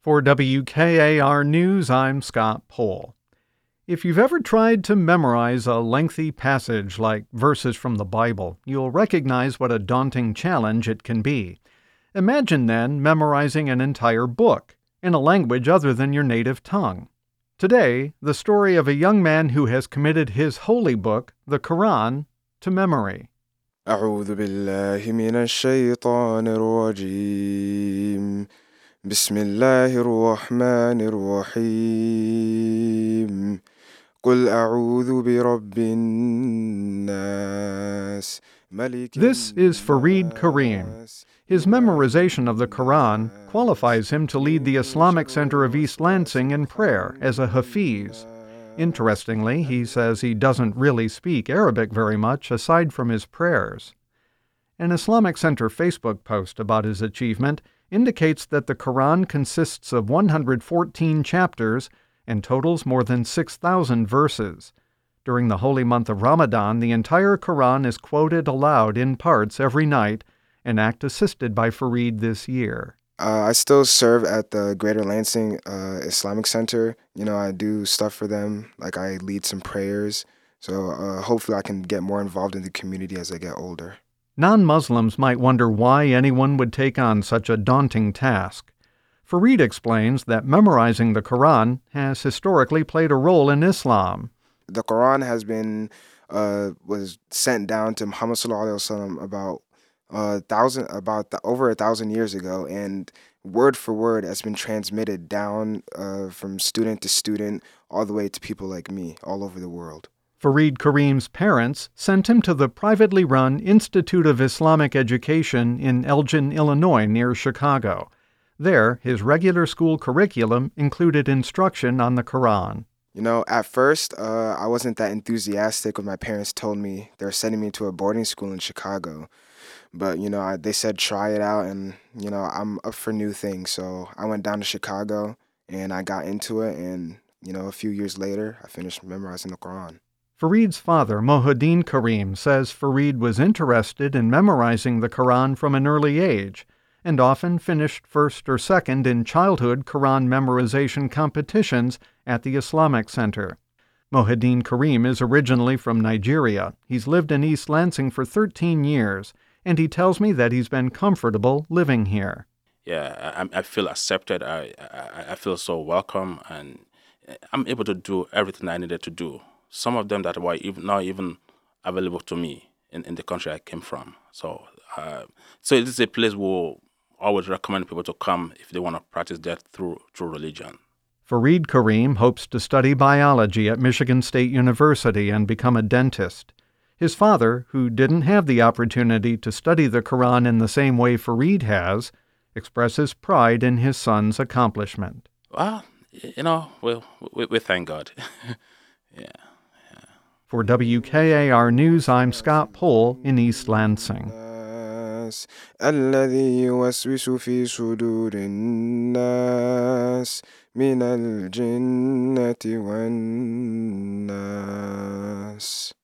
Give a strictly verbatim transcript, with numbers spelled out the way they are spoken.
For W K A R News, I'm Scott Pohl. If you've ever tried to memorize a lengthy passage like verses from the Bible, you'll recognize what a daunting challenge it can be. Imagine then memorizing an entire book in a language other than your native tongue. Today, the story of a young man who has committed his holy book, the Quran, to memory. أعوذ بالله من الشيطان الرجيم بسم الله الرحمن الرحيم قل أعوذ برب الناس ملك This is Fareed Karim. His memorization of the Quran qualifies him to lead the Islamic Center of East Lansing in prayer as a Hafiz. Interestingly, he says he doesn't really speak Arabic very much aside from his prayers. An Islamic Center Facebook post about his achievement indicates that the Quran consists of one hundred fourteen chapters and totals more than six thousand verses. During the holy month of Ramadan, the entire Quran is quoted aloud in parts every night, an act assisted by Fareed this year. Uh, I still serve at the Greater Lansing uh, Islamic Center. You know, I do stuff for them, like I lead some prayers. So uh, hopefully I can get more involved in the community as I get older. Non-Muslims might wonder why anyone would take on such a daunting task. Fareed explains that memorizing the Quran has historically played a role in Islam. The Quran has been, uh, was sent down to Muhammad sallallahu alaihi wasallam about a thousand, about the, over a thousand years ago, and word for word has been transmitted down uh, from student to student all the way to people like me all over the world. Fareed Karim's parents sent him to the privately run Institute of Islamic Education in Elgin, Illinois, near Chicago. There, his regular school curriculum included instruction on the Quran. You know, at first, uh, I wasn't that enthusiastic when my parents told me they were sending me to a boarding school in Chicago. But, you know, I, they said try it out, and, you know, I'm up for new things. So I went down to Chicago, and I got into it, and, you know, a few years later, I finished memorizing the Quran. Fareed's father, Mohuddin Karim, says Fareed was interested in memorizing the Quran from an early age, and often finished first or second in childhood Quran memorization competitions at the Islamic Center. Mohuddin Karim is originally from Nigeria. He's lived in East Lansing for thirteen years, and he tells me that he's been comfortable living here. Yeah, I, I feel accepted. I, I I feel so welcome, and I'm able to do everything I needed to do. Some of them that were even not even available to me in, in the country I came from. So, uh, so it is a place where I always recommend people to come if they want to practice that through through religion. Fareed Karim hopes to study biology at Michigan State University and become a dentist. His father, who didn't have the opportunity to study the Quran in the same way Fareed has, expresses pride in his son's accomplishment. Well, you know, we we, we thank God. yeah, yeah. For W K A R News, I'm Scott Pohl in East Lansing. الذي يوسوس في صدور الناس من الجنة والناس